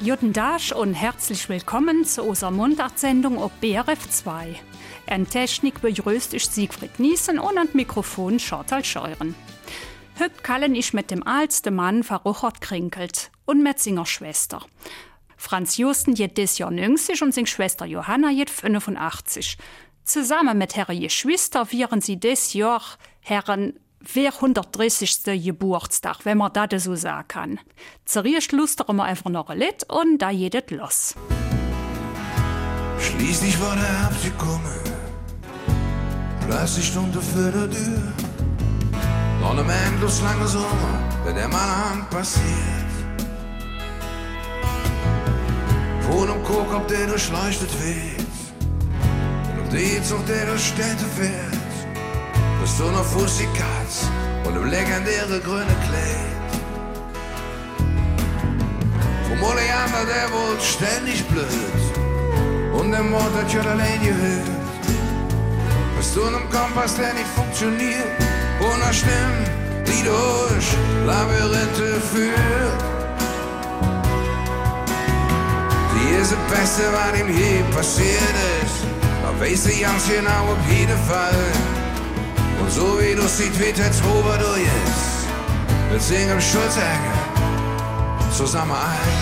Guten Tag und herzlich willkommen zu unserer Mundartsendung auf BRF 2. An Technik begrüßt ich Siegfried Niesen und an Mikrofon Chantal Scheuren. Heute kallen ich mit dem ältesten Mann Richard Krinkelt und mit seiner Schwester. Franz Justen geht dieses Jahr 90 und seine Schwester Johanna geht 85. Zusammen mit ihrer Geschwister feiern sie dieses Jahr Herren 430. Geburtstag, wenn man das so sagen kann. Zuerst lustern wir einfach noch ein Lied und da geht es los. Schließlich war der Herbst gekommen, plötzlich stand für der Tür. Nach einem endlos langen Sommer, wenn der meine Hand passiert. Von einem Kork, ob der durchleuchtet wird, und um den Zug, der durch Städte fährt. Bist du noch Fuß die Katz und im legendäre grüne Kleid. Vom Oleander, der wohl ständig blöd und der Mord hat ja allein gehört. Bist du einem Kompass, der nicht funktioniert und eine Stimme, die durch Labyrinthe führt. Die ist das Beste, was ihm je passiert ist. Da weiß ich ganz genau auf jeden Fall. Und so wie du siehst, wie der Trober durch ist, wir singen Schulzäge zusammen ein.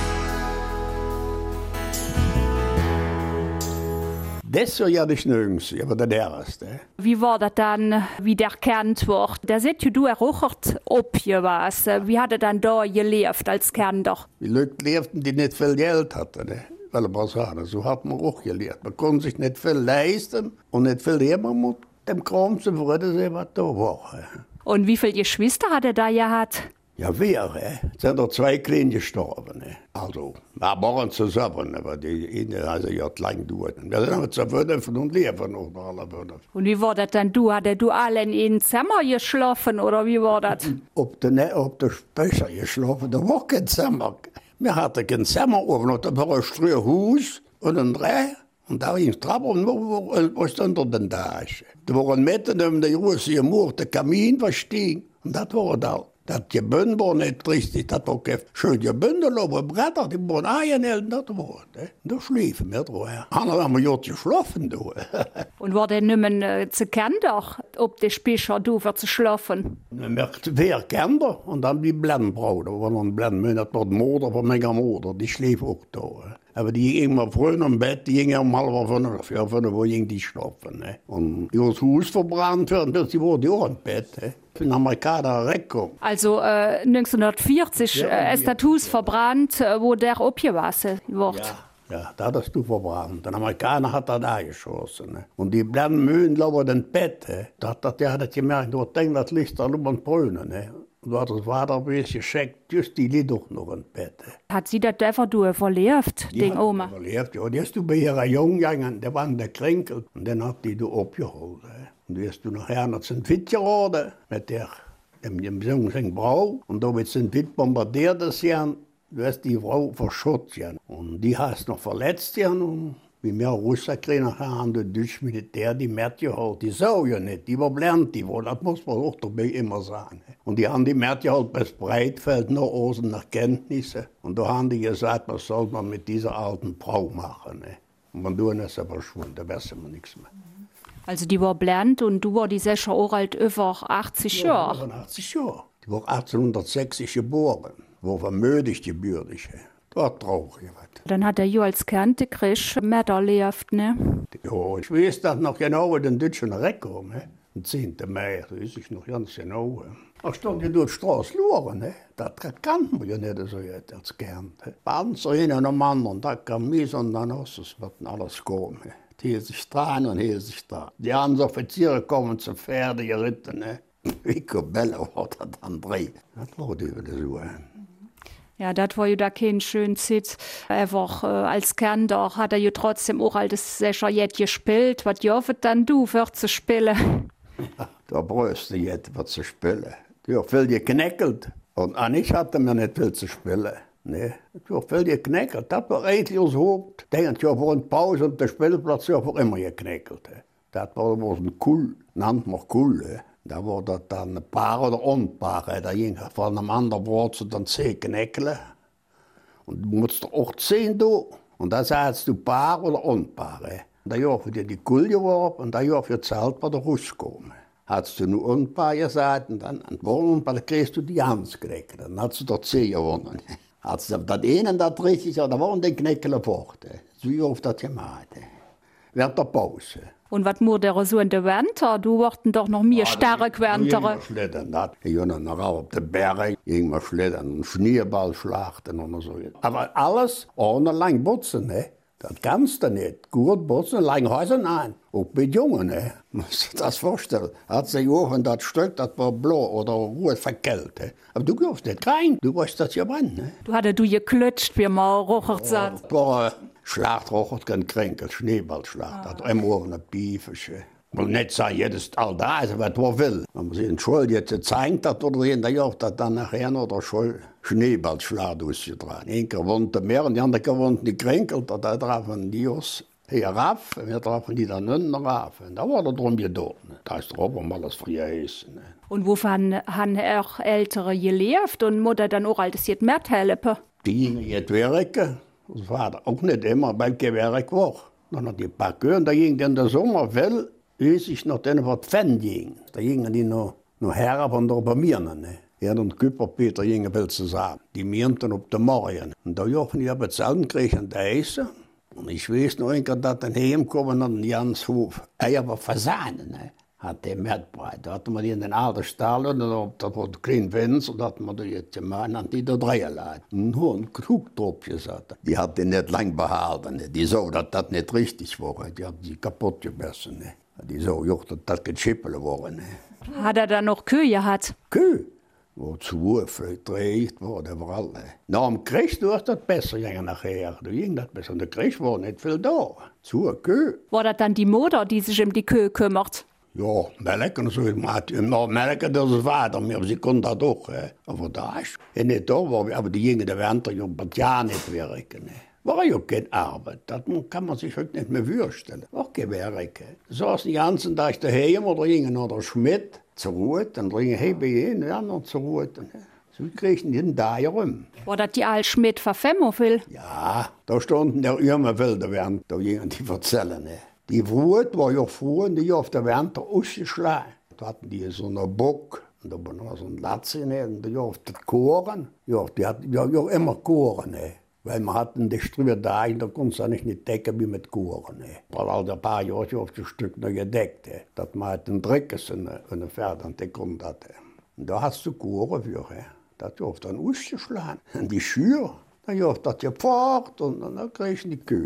Das ist ja nicht nirgends, aber der erste. Wie war das dann, wie der erkannt wurde? Da seht du Richard was. Wie hat er dann da gelebt als Kinder? Die Leute lebten, die nicht viel Geld hatten. Ne? Weil man sagen, so hat man auch gelebt. Man konnte sich nicht viel leisten und nicht viel immer mit dem Kram zu würden, was da war. Und wie viele Geschwister hat er da gehabt? Ja, wir, es sind doch 2 Kleine gestorben. Ne? Also, wir waren zusammen, aber die eine hat ja lang gedauert. Wir sind aber zu 5 und leben noch alle 5. Und wie war das dann? Hattest du alle in einem Zimmer geschlafen, oder wie war das? Auf der Speicher geschlafen, da war kein Zimmer. Wir hatten kein Zimmer oben, da war ein Streuhaus und ein Dreh. Und da ging es drauf und was unter den Taschen. Da waren mitten in der großen Mauer der Kamin verstiegen. Und das war da. Das Gebündel war nicht richtig, das war kein schön Gebündel, aber Bretter, die waren eingehalten, das war. Da schliefen wir drauf. Andere haben wir geschlafen. Und war der nicht mehr zu Kinder, ob der Speicher du für zu schlafen? Wir hatten 4 Kinder und dann die Blendenbrauder. Da war noch ein Blendenmann, das war die Mutter von meiner Mutter, die schlief auch da. Aber die ging mal früh im Bett, die ging um 4:30, 5:00, wo ging die schlafen. Ne? Und die hat das Haus verbrannt, die wurde auch im Bett. Ne? Für den Amerikaner weggekommen. Also 1940 ist das Haus verbrannt, wo der abgewaschen wurde. Ja, da hast du verbrannt. Der Amerikaner hat da geschossen. Ne? Und die blauen Mühlen lagen in Bett. Ne? Der hat gemerkt, du denkst, das Licht da über den Brunnen. Ne? Und da hat das Vater ein bisschen gescheckt, just die liegt doch noch im Bett. Ne? Hat sie das einfach überlebt, den Oma? Überlebt, ja. Die hast du bei ihrer Jungen gegangen, der war in der Kränkel. Und dann hat die du abgeholt. Ne? Und die hast du nachher noch zum Fit geraten mit dem jungen Frau. Und da wird zum Fit bombardiert das Jahr. Du hast die Frau verschossen. Ja. Und die hast noch verletzt. Ja. Und wie wir Russen kriegen, nachher haben die deutsche Militär die Mädchen halt. Die sah ja nicht, die war blind, die war. Das muss man auch dabei immer sagen. Und die haben die Mädchen halt bis Breitfeld nach außen nach Kenntnisse. Und da haben die gesagt, was soll man mit dieser alten Frau machen. Ne? Und wenn du ist aber verschwunden, da wissen wir nichts mehr. Also die war blind und du war die sicher auch alt über 80 Jahre? Ja, über 80 Jahre. Die war 1860 geboren, war vermögend gebürtig. Das war traurig. Dann hat er ja als Kind gekriegt, miterlebt, ne? Ja, ich weiß das noch genau, in den Deutschen Rekord, ne? Am 10. Mai, das weiß ich noch ganz genau. Da stand ja durch die Straße loren, ne? Das kannte man ja nicht so jetzt als Kind. Panzer hin und am anderen, da kam Mies und dann hast du es, wird alles kommen. Hier sich dran und hier sich dran. Die anderen Offiziere kommen zu Pferde geritten, ne? Wie Bella war das dann drei. Das war die so. Ja, das war ja da kein schöner Zeit. Einfach als Kind hat er ja trotzdem auch als sicher jetzt gespielt. Was hoffet dann du für zu spielen? Da brauchst du jetzt was zu spielen. Du hast viel gekneckelt. Und ich hatte mir nicht viel zu spielen. Nee, du hast viel gekneckelt. Das war eigentlich das Haupt. Denkt ja, vor einer Pause und der Spielplatz ja auch immer gekneckelt. Das war ein Kuhl, nannt man Kuhl. Da war das dann ein Paar oder Unpaar. Da ging von einem anderen Wort zu den 10 Knäckle. Und du musst auch 10 da. Und da sagst du Paar oder Unpaar. Und da Jahr für dir die Kuhl geworfen und da Jahr für Zelt bei der Russkommen. Hast du nur Unpaar gesagt und dann an Unpaar, da kriegst du die Hans gekriegt. Dann hast du doch 10 gewonnen. Hast du das eine das richtig, da waren die Knäckele fort. So wie oft das gemacht. Während der Pause. Und was muss der so in der Winter? Du wollten doch noch mehr stark Winter. Ich habe noch auf den Berg, irgendwann schlittern, einen Schneeball schlachten oder so. Aber alles ohne lang putzen, ne? Das kannst du nicht. Gut putzen, lang Häuser, nein. Auch bei Jungen, ne? Musst du das vorstellen. Hat sich auch in das Stück, das war blau oder rot verkehlt. Ne? Aber du gehst nicht rein, du weißt das ja wann, ne? Du hattest du geklatscht, wie man rochert sagt. Schlacht rochert kein Kränkel, Schneeballschlacht. Dat immer eine Biefische. Und nicht sagen, jedes all da ist, was man will. Wenn man sich in Schule jetzt zeigt, dass oder in der Jahr, dass dann nachher noch der Schule Schneeballschlacht ausgetragen. Ein gewohnt mehr und die andere gewohnt die Kränkel, da drauf ein Dios. Hier rauf, wir trafen die dann unten rauf. Und da war der drum gedauert. Da ist drauf, um alles früher heißen. Und wovon haben auch Ältere gelebt und Mutter dann auch alles jetzt mehr helfen? Die gingen jetzt werken. Das war auch nicht immer, weil Werk war. Dann hat die paar Kühe, da ging in der Sommerwelle, weiß ich noch, denen was Pfenn ging. Da gingen die noch her von der Obermirne. Ne? Er und Küpperpeter gingen viel zusammen. Die mirnten auf den Morgen. Und da jochen die aber zusammen kriegen die Eisen. Und ich weiß noch, dass dann heimkommen an Janshof. Eier war Fasanen. Ne? Hat der Mettbreit. Da hatten wir die in den alten Stall und da war der kleine Fenster, da hatten wir die jetzt gemacht und die da drehen lassen. Nur ein Krug drauf gesagt. Die hat die nicht lang behalten. Ne? Die so, dass das nicht richtig war. Die hat die kaputt gemessen. Ne? Die so, dass das geschippelt war. Ne? Hat er dann noch Kühe gehabt? Kühe? Wo zu trägt war, der war alle. Nach dem Krieg, du hast das besser gegangen nachher. Du ging das besser. Und der Krieg war nicht viel da. Zu Kühe. War das dann die Mutter, die sich um die Kühe kümmert? Ja, melken so. Noch melken, das ist weiter. Aber sie konnten das auch. Aber da ist nicht da, aber die gingen der Winter ja nicht werken. War ja keine Arbeit. Das kann man sich heute nicht mehr vorstellen. Auch keine Werke. So saßen den ganzen Tag daheim oder gingen nach der Schmidt zur Ruhe. Dann gingen hey bei ihnen, ja, noch zur Ruhe. So kriegten die den da rum. War das die alte Schmidt von Femmerville? Ja, da standen der Irme Wilde während, da gingen die erzählen. Die Wut war ja froh und die auf der Winter ausgeschlagen. Da hatten die so einen Bock und da war noch so ein Latz und die auf das Koren. Ja, die hatten ja immer Koren. Weil wir hatten die Strühe da, da konntest du nicht decken wie mit Koren. Weil all ein paar Jahre auf das Stück noch gedeckt. Dass man halt einen Dreckes in der Pferd an den Grund hatte. Und da hast du Koren für. Das hat oft dann ausgeschlagen. Und die Schür, dann hat das gefahrt und dann kriegst du die Kühe.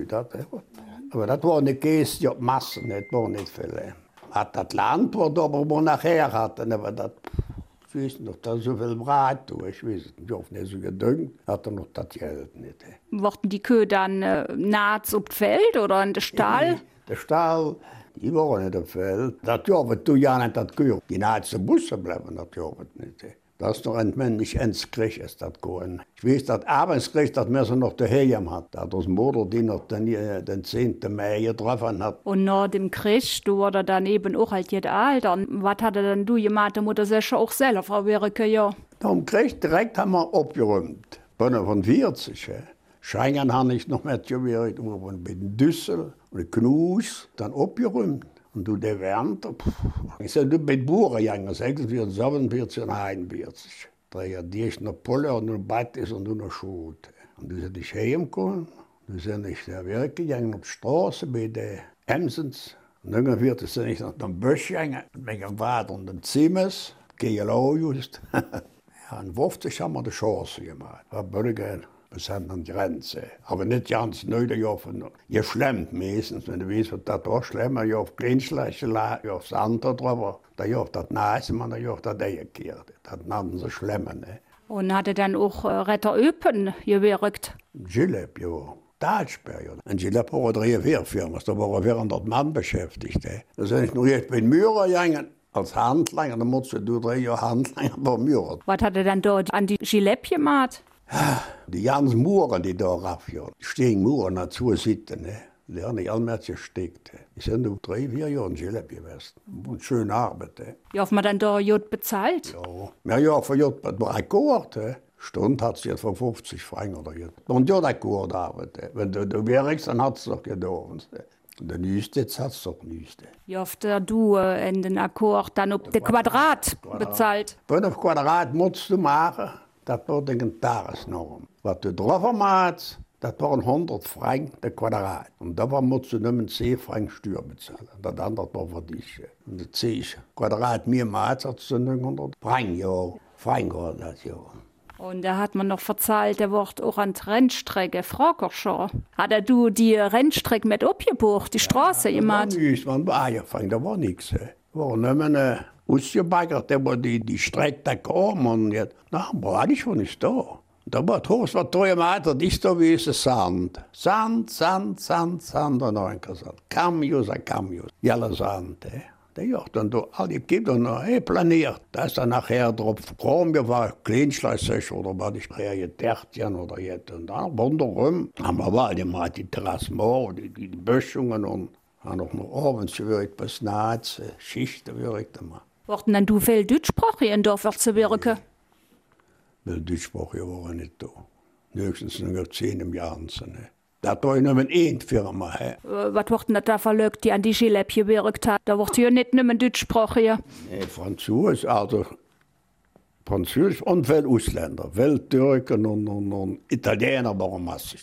Aber das war eine Käse, die Massen, das war nicht viel. Hat das Land, aber wo nachher hatten, aber das, ich weiß nicht, da so viel Brat, ich weiß nicht, ich hoffe nicht so gedüngt, hat er noch das Geld nicht. Wurden die Kühe dann nahe auf dem Feld oder in den Stall? Der Stall, die waren nicht im Feld. Das jobbt du ja nicht, das Kühe. Die nahe zu Busse bleiben, das jobbt nicht. Das ist noch ein Mensch ins Krieg ist das gehen. Ich weiß, dass abends Krieg, dass man so noch daheim hat. Da hat das Mutter, die noch den 10. Mai getroffen hat. Und nach dem Krieg, du war dann eben auch halt jetzt alt. Und was hat er dann du gemacht? Der Mutter sicher auch selber, Frau Werke, ja. Nach dem Krieg direkt haben wir abgeräumt. Von 40. Scheinen habe ich noch mitgewirkt, mit dem Düssel und dem Knus, dann abgeräumt. Und du, der Winter, ich sag, du bist Bauern gegangen, 46, 47 und 41. Da die ist noch Pulle und noch Battis und noch Schute. Und du bist heimgekommen, du bist nicht der Werk gegangen auf die Straße bei den Emsens. Und dann wird es nicht nach dem Busch gegangen, mit dem Vater und dem Zimmers, Gehelau just. Ja, und 50 haben wir die Chance gemacht. War Bürger. Wir sind an die Grenze. Aber nicht ganz neu, ihr schlemmt meistens. Wenn du weißt, was das auch schlemmt, ihr auf Kleinschläche, ihr auf Sand drüber, da ihr auf das Nase, man ihr auf das Eierkehrt. Das nannten sie Schlemmen. Und hat er dann auch Retter Öpen gewirkt? Gillep, ja. Tatsperiode. In Gillep war 3 Firmen, da waren 400 Mann beschäftigt. Da sind ich nur jetzt bei den Mührer gegangen. Als Handlanger, da musst du 3 Jahre Handlanger bei Mührer. Was hat er dann dort an die Gillep gemacht? Die ganzen Muren, die da raufjagen, die stehen Muren dazu sitzen, die haben nicht alle mehr gesteckt. Die sind 3, 4 Jahre in Gillep gewesen. Und schöne Arbeit. Wie oft man dann da Jod bezahlt? Ja, ja für Jod war Akkord. Stunde hat sie jetzt für 50 Franken oder jetzt. Und ja, der Kurs arbeitet. Wenn du wärst, dann hat es doch gedauert. Der Nüste, jetzt hat es doch Nüste. Wie oft du in den Akkord dann auf den Quadrat bezahlt? 5 Quadrat musst du machen, das wird eine Tagesnorm. Was du drauf machst, das waren 100 Franken der Quadrat. Und da musst du nicht mehr 10 Franken Steuer bezahlen. Das andere war für dich. Und das 10 Quadrat mehr Maß hast du 900 Franken, ja. Franken das, ja. Und da hat man noch verzahlt, der wird auch an die Rennstrecke, frag schon. Hat du die Rennstrecke mit abgebucht, die Straße immer? Ja, man war angefangen, da war nichts. War nicht mehr ausgebaggert, da war die Strecke da kam und jetzt, na, war ich schon nicht da. Da war das was 3 Meter, dicht da wie es Sand. Sand, und dann habe ich gesagt, Cameos, jelle Sand, Ja, dann du, alle gibt dann noch planiert. Da ist dann nachher drauf gekommen, wir waren Kleinschleißig oder was ich Tertien oder jetzt. Und dann rundherum haben wir mal die Terrassen, die Böschungen und haben auch noch abends gewirkt, bis nachts, Schichten gewirkt. Wurden dann du viel Deutschsprache in Dorf zu wirken? Weil Deutschsprache war nicht da. Höchstens noch 10 im Jahr. Das war nur eine Firma. Was wird denn das da verlegt, die an die Gillette gewirkt hat? Da wird ja nicht nur Deutschsprache. Nee, Französisch, also Französisch und viele Ausländer. Viele Türken und Italiener waren massig.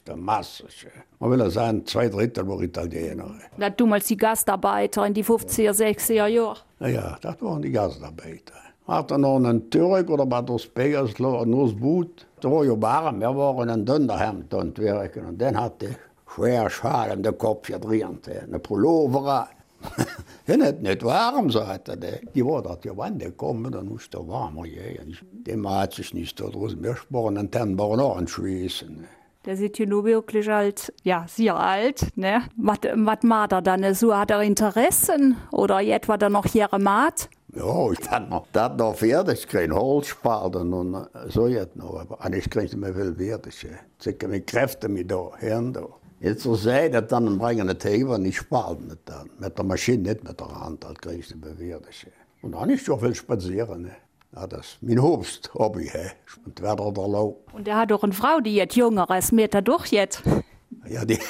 Man will sagen, 2 Drittel waren Italiener. Das damals die Gastarbeiter in die 50er, 60er Jahre. Ja, das waren die Gastarbeiter. Hat er noch einen Türk oder was aus Pegersloh, nur das Boot. Da war ja warm, wir waren in Dunderhemd und wirken. Und dann hat der schwer Schal in den Kopf gedreht, eine Pullover. Ja, nicht warm, sagte er. Die war dort ja wann gekommen, dann musste er warmer gehen. Dem hat sich nicht da draußen. Wir sparen und dann waren auch ein Schweißen. Der sieht ja nur wirklich alt, ja, sehr alt, ne? Was macht er dann so? Hat er Interessen oder jetzt war er noch hier macht? Ja, ich kann noch das noch fertig kriegen, Holz sparen und so jetzt noch. Aber ich kriege mir viel fertig. Ich habe Kräfte mit da, Hirn da. Jetzt so sei das dann bringen die Teber nicht sparen nicht dann. Mit der Maschine, nicht mit der Hand, das kriege ich mir fertig. Und dann ist schon viel spazieren, ne? Ja, das ist mein Hobby, und werde da lau. Und er hat doch eine Frau, die jetzt jünger ist, mehr durch jetzt. Ja, die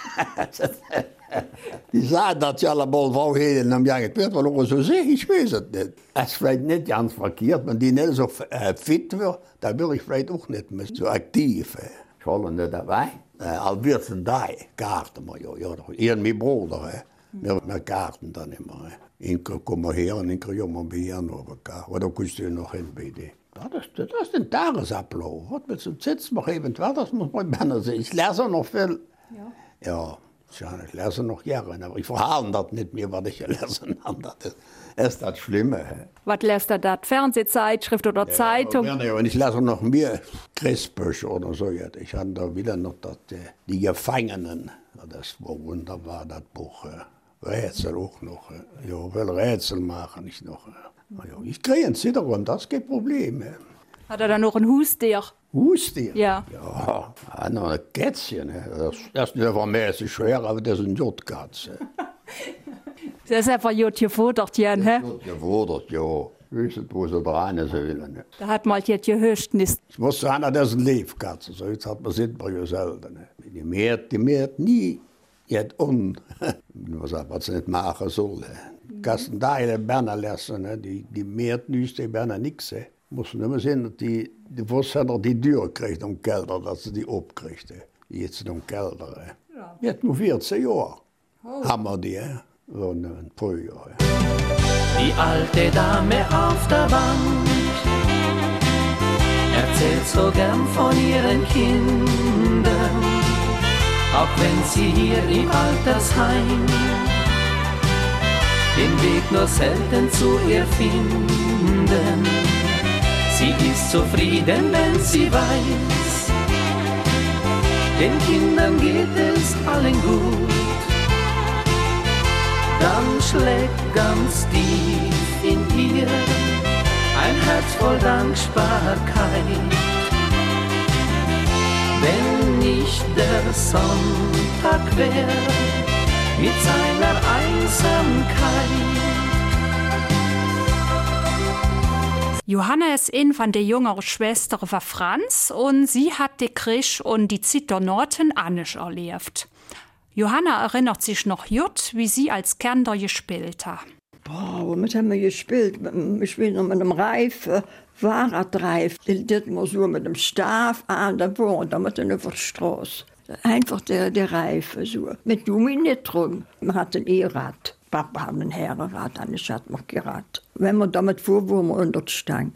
sagen, dass sie alle mal Frau hätten am Jahr wird, weil auch so sehe ich weiß es nicht. Es ist vielleicht nicht ganz verkehrt, wenn die nicht so fit wird, dann will ich vielleicht auch nicht mehr so aktiv. Ich hole nicht dabei. Als wir sind da, Garten wir ja, ihr und mein Bruder. Wir garten dann immer. Inke kommen her und Inke jungen wir hier noch. Oder kannst du noch hin bei dir? Das ist ein Tagesablauf. Was willst du sitzen noch eventuell? Das muss man besser sehen. Ich lese noch viel. Ja, ich lese noch Jahre, aber ich verhalte das nicht mehr, was ich gelesen habe. Das ist das Schlimme. Was lässt er da? Fernsehzeitschrift oder Zeitung? Ja, und ich lese noch mehr Christbücher oder so. Ich habe da wieder noch die Gefangenen. Das war wunderbar, das Buch. Rätsel auch noch. Ja, will Rätsel machen ich noch. Ja, ich kriege einen Zittergrund, das ist kein Problem. Hat er dann noch ein Haustier? Haustier? Ja. Ja, noch ein Kätzchen. Das ist nicht vermäßig schwer, aber das ist eine Jutkatze. Das ist einfach gut gefuttert, Jan, hä? Gut gefuttert, ja. Wisst wo sie dran sollen. Da hat mal jetzt gehört, nicht. Ich muss sagen, das ist eine Lebkatze. So jetzt hat man es bei selten. Die mehrt nie. Jetzt was sie nicht machen soll. Kasten da in Berner lassen, die mehrt nicht, die Berner nichts. Muss nicht mehr sehen, dass die Wurstsänder die Tür kriegt um Gelder, dass sie die abkriegt. Jetzt um Gelder. Ja. Jetzt nur 14 Jahre. Haben wir die, so ein Frühjahr. Die alte Dame auf der Bank erzählt so gern von ihren Kindern, auch wenn sie hier im Altersheim den Weg nur selten zu ihr finden. Sie ist zufrieden, wenn sie weiß, den Kindern geht es allen gut. Dann schlägt ganz tief in ihr ein Herz voll Dankbarkeit. Wenn nicht der Sonntag wäre mit seiner Einsamkeit. Johanna ist eine von den jüngeren Schwestern von Franz und sie hat den Krieg und die Zeit der Norden anders erlebt. Johanna erinnert sich noch gut, wie sie als Kinder gespielt hat. Boah, womit haben wir gespielt? Wir spielen noch mit einem Reifen, Fahrradreif. Das war so mit dem Stab an der Wohnung, damit über die Straße. Einfach der Reifen so. Mit Gummi nicht drum. Man hat ein E-Rad. Papa hat ein Herrenrad, ich hatte noch gerad. Wenn wir damit fuhr, waren wir unter der Stange.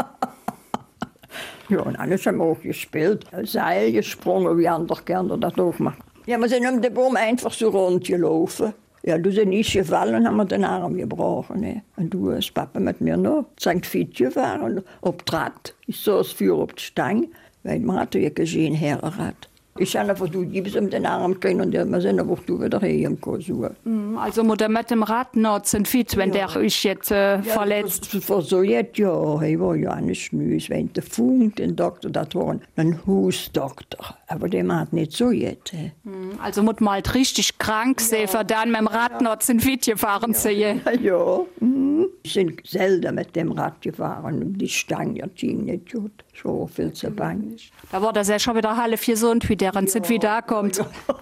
Ja, und alles haben wir auch gespielt. Seil gesprungen, wie andere gerne das auch machen. Ja, wir sind um den Baum einfach so rund gelaufen. Ja, du sind nicht gefallen, haben wir den Arm gebrochen. Ne? Und du hast Papa mit mir noch St. Veit gefahren, auf Draht. Ich saß für auf der Stange, weil man hatte ja gesehen, Herrenrad. Ich habe einfach, du gibst ihm den Arm gekriegt und wir sind aber du wieder hergekommen. Also mit dem Rad noch St. Veit, wenn der euch jetzt verletzt. Das war so jetzt, ja, er war ja nicht nüs, wenn der Funk, den Doktor, das war ein Hausdoktor. Aber der hat nicht so jetzt. Also muss man halt richtig krank sein, für dann mit dem Rad noch St. Veit gefahren zu gehen. Ja. Wir sind selten mit dem Rad gefahren. Die Stange, das ging nicht gut. Ich war viel zu bang. Da war das ja schon wieder halb gesund, wie der St. Veit da kommt.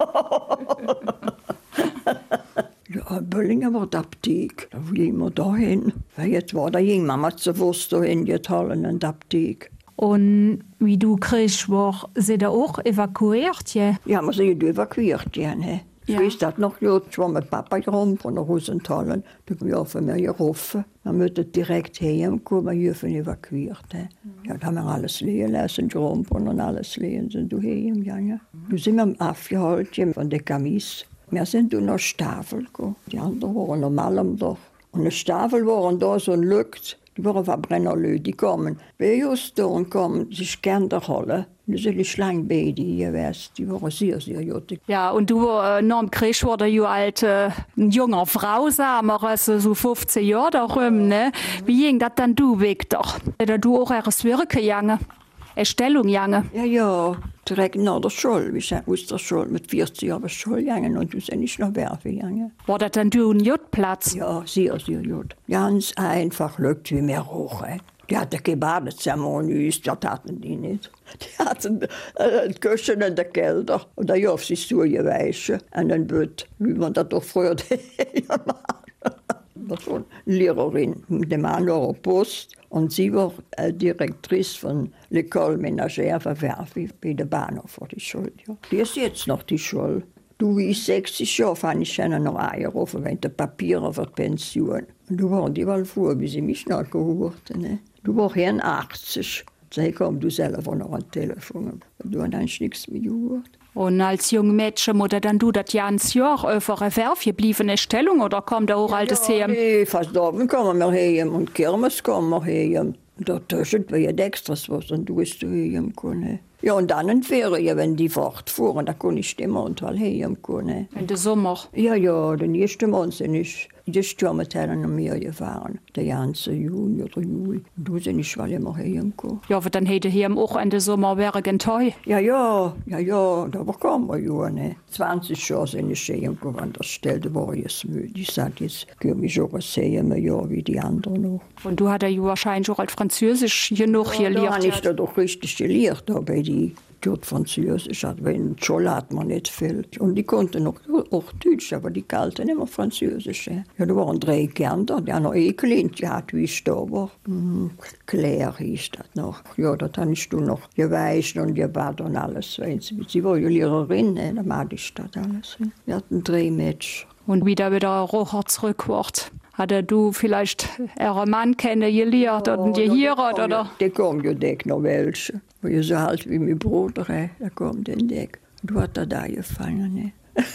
Ja, Böllinger war die Apotheke. Da gingen wir da hin. Weil jetzt war da ging Mama zu Wurst dahin, die Hallen in der Apotheke. Und wie du kriegst, war sie da auch evakuiert? Ja, Ja, wir sind evakuiert, ja. Ne? Ich weiß das noch gut. Ich war mit Papa rum von der Rosenthalen. Da bin ich auf mir gerufen. Man musste direkt herkommen, wir sind evakuiert. Ne? Ja, da haben wir alles liegen lassen, rum und alles liegen, sind du hergegangen. Da sind wir abgeholt von der Kamis. Wir sind nach Staffel gegangen. Die anderen waren normal am Dach. Und in der Staffel waren da so ein Lügt. Die waren von Brennerlö, die kommen. Bei just da und kommen, sich gern der Halle. Das sind die Schlangenbeide hier, weißt die waren sehr, sehr gut. Ja, und du, nach dem Krieg wurde ja halt eine junge Frau, sagen wir, also so 15 Jahre darum, ne? Wie ging das dann du weg doch? Oder du auch erst Wirken gegangen? Erstellung gegangen? Ja, direkt nach der Schule. Wir sind aus der Schule mit 40 Jahren Schule gegangen und du sind nicht nach Werfe gegangen. War das dann du ein Jutplatz? Ja, sehr, sehr gut. Ganz einfach, lügt wie mehr hoch. Die hatten keine Badezeremonie, das hatten die nicht. Die hatten Küchen in den Kelder und da auf sich zugewaschen an den Bett, wie man das doch früher gemacht hat. Das war eine Lehrerin mit dem anderen Post und sie war Direktrice von L'École Ménagère für Werfi bei der Bahnhof vor die Schule. Ja. Die ist jetzt noch die Schule. Du, wie ich 60 Jahre fand ich noch angerufen, wenn die Papiere für die Pension. Und du waren die mal vor, bis sie mich noch geholt. Ne? Du warst 81. Sag, komm, du selber noch ein Telefon. Du hast nichts mehr gehört. Und als junge Mädchen musst dann du das ganze Jahr auf eine verbliebene Stellung oder kommt da auch alles her? Nee, fast oben kommen wir her und Kirmes kommen wir her. Und dazwischen war ja extras was und du bist hergehen können. Ja, und dann in Ferien, wenn die fortfuhren, da konnte ich immer und mal hergehen können. In den Sommer? Ja, den ersten Monat sind ich das Sturm mit Herren und mir gefahren. Der ganze Juni oder Juli. Und du sind ich mal immer hergekommen. Ja, aber dann hätte hier auch in den Sommer wäre genteu. Ja, da bekommen wir ja, ne. 20 Jahre sind ich hergekommen, an der Stelle war ich jetzt müde. Ich sag, jetzt können wir schon was sehen, ja, wie die anderen noch. Und du hattest ja wahrscheinlich auch als Französisch genug gelernt. Ja, da habe ich da doch richtig gelernt, da bei die dort Französisch hat, weil in der Schule hat man nicht viel. Und die konnten auch Deutsch, aber die galten immer Französisch. Ja, da waren 3 Kinder, die haben noch gelernt, die hat wie ich da war. Claire hieß das noch. Ja, das habe ich noch gewaschen und gebadet und alles. Sie war ja Lehrerin, da machte ich das alles. Wir hatten 3 Mädchen. Und wieder Rocher zurückwort. Hatte du vielleicht ihren Mann kennengelernt oder geheiratet, oder? Der kommt ja noch welche. Wo ihr so alt wie mein Bruder, der kommt in Deck. Du hast da gefallen, ne?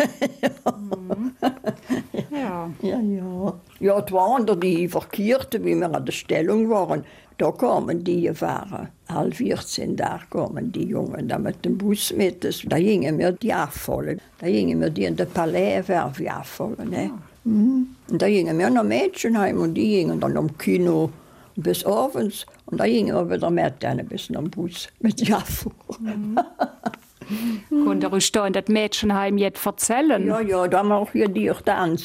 Ja. Ja, die waren die Verkehrten, wie wir an der Stellung waren, da kamen die gefahren. 14 da kamen die Jungen da mit dem Bus mit. Da gingen wir die abholen. Da gingen wir die in den Palais abholen, ne? Und da gingen wir noch Mädchen heim und die gingen dann am Kino bis abends. Und da gingen wir wieder mit denen bis am Bus mit Jaffa. Konnte ich da in das Mädchenheim jetzt erzählen? Ja, da haben wir auch hier die tanzen.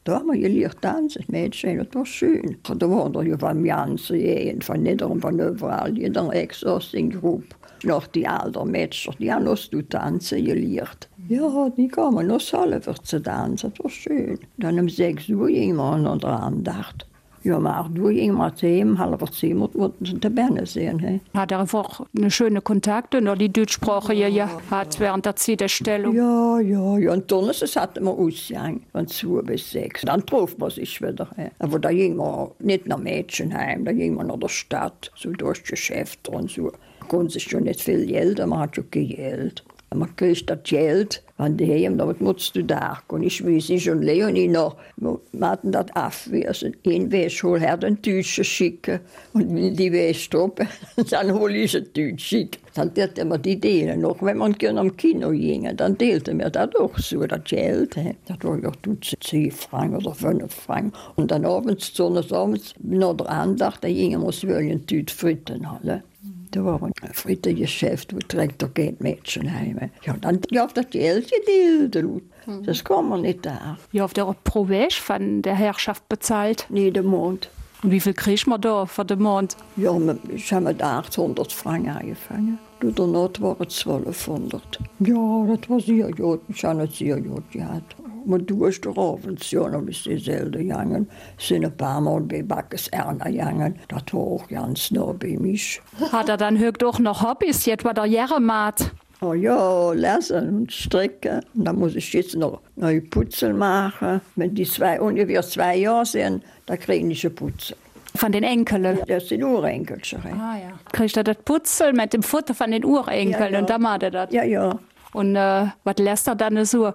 Da haben wir gelernt tanzen, Mädchen, das war schön. Da waren da ja von Jansen, von Niederen, von überall, jeder Ex-Osting-Gruppe. Noch die alten Mädchen, die haben uns tanzen gelernt. Ja, die kamen noch alle für zu tanzen, das war schön. Dann um 6 Uhr ging man an der Andacht. Ja, um 8 Uhr ging man 10, halb 10 wollten sie die Bäne sehen. He. Hat er einfach eine schöne Kontakte, noch die Deutschsprache ja hat während der Zeitstellung. Ja. Und Donnerstag hatten wir ausgegangen, von 2 bis 6. Dann traf man sich wieder. He. Aber da ging man nicht nach Mädchenheim, da ging man nach der Stadt, so durch Geschäfte und so. Man konnte sich schon nicht viel Geld, man hat schon Geld. Man kriegt das Geld von daheim, damit musst du da. Und ich weiß nicht, und Leonie noch, wir hatten das abwehren. Ein Wäsch hol her den Deutschen schicken. Und wenn die Wäsch stoppen, dann hol ich den Deutschen schicken. Dann delte man die Delen noch, wenn man gerne am Kino gingen, dann delte mir das auch so, das Geld. Das war ja 10 Franken oder 5 Franken. Und dann abends, sonnabends, nach der Andacht, da gingen wir so ein Tüte Fritten alle. Da war ein Frittengeschäft, wo trägt der geht Mädchen heim. Ja, dann auf das Geld gedealt. Das kann man nicht da. Ja, auf der pro Wäsch von der Herrschaft bezahlt. Jeden Monat. Und wie viel kriegt man da für den Monat? Ja, ich habe mit 800 Franken angefangen. Danach waren es 1200. Ja, das war sehr gut. Ich habe nicht sehr gut gehabt. Man durch den abends, ja, noch ist die selten gegangen. Es sind ein paar Mal bei Backes Erna gegangen. Das war auch ganz nah bei mich. Hat er dann auch noch Hobbys, jetzt war der Jeremaat? Oh ja, lesen und stricken. Und dann muss ich jetzt noch neue Putzel machen. Wenn die ungefähr 2 Jahre sind, dann kriege ich ein Putzel. Von den Enkeln? Das sind Urenkelchen. Ah ja. Kriegt er das Putzel mit dem Futter von den Urenkeln ja. Und dann macht er das? Ja. Und was lässt er dann so?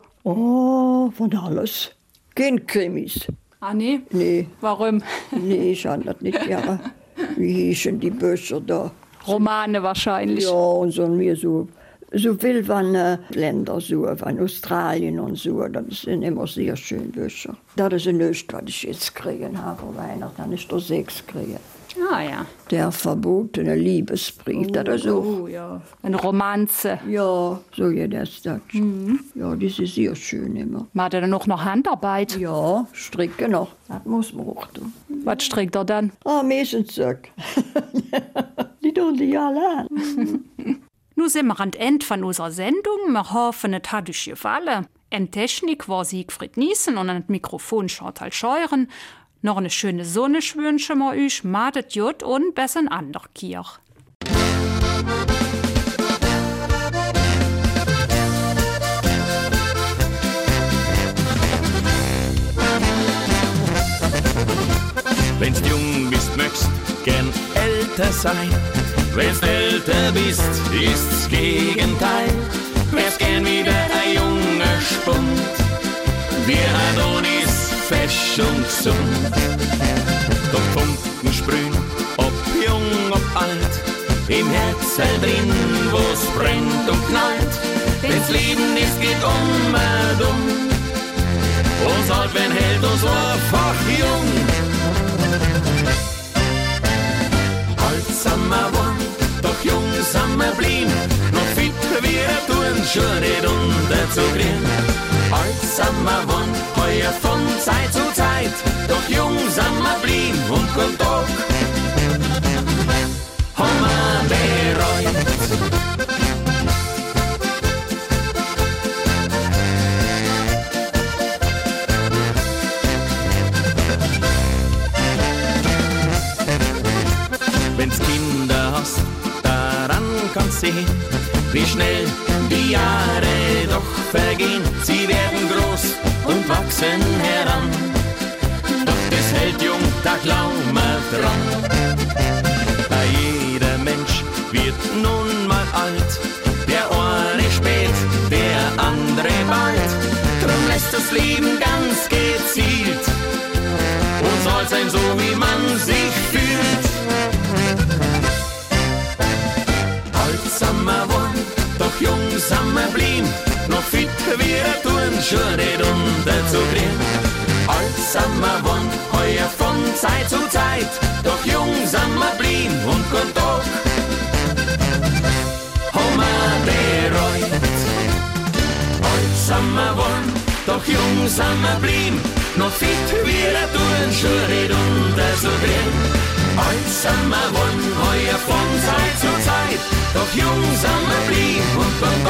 Oh, von alles. Kein Krimis. Ah, nee? Nee. Warum? Nee, ich habe das nicht gerne. Wie hießen die Bücher da? Romane wahrscheinlich. Ja, und so mir so viel von Ländern, so, von Australien und so. Das sind immer sehr schöne Bücher. Das ist nichts, was ich jetzt kriegen habe. Weihnachten habe ich da 6 gekriegt. Ah ja. Der verbotene Liebesbrief, das ist auch. Oh ja. Eine Romanze. Ja, so geht das. Ja, das ist sehr schön immer. Macht er dann auch noch Handarbeit? Ja, stricken noch. Das muss man auch tun. Was strickt er dann? Mesenzeug. Die tun die alle an. Nun sind wir an Ende von unserer Sendung. Wir hoffen, es hat euch gefallen. In Technik war Siegfried Niesen und an das Mikrofon Chantal Scheuren. Noch eine schöne Sonne wünschen wir euch. Madet jut und bis ein ander Kirch. Wenn's jung bist, möchtest gern älter sein. Wenn's älter bist, ist's Gegenteil. Wärst gern wieder ein junger Spund, wie Adonis, fesch und gesund. Doch Funken sprühen, ob jung, ob alt, im Herzen drin, wo's brennt und knallt. Wenn's Leben ist, geht dumm. Uns alt, wenn hält uns einfach jung. Alt sind wir wohl, doch jung sind wir blieben. Noch fit, wir tun schon nicht unterzugehen. Alt sind wir wohl, heuer von Zeit zu Zeit. Doch jung sind wir blieben und kein Tag haben wir bereut. Wenn's Kinder hast, daran kannst sehen, wie schnell die Jahre doch vergehen. Sie werden groß und wachsen heran, doch das hält jung, da glauben wir dran. Da jeder Mensch wird nun mal alt, der eine spät, der andere bald. Drum lässt das Leben ganz gezielt und soll sein, so wie man sich fühlt. Sind wir wohl, doch jung sind wir blieben. Noch fit, wir tun schon nicht unterzugehen. Alt sind wir wohl, heuer von Zeit zu Zeit. Doch jung sind wir blieben und kein Tag haben wir bereut. Alt sind wir wohl, doch jung sind wir blieben. noch fit wie er tun, schon red unter so drin. Einsam wollen heuer von Zeit zu Zeit, doch jung sind wir blieb und beim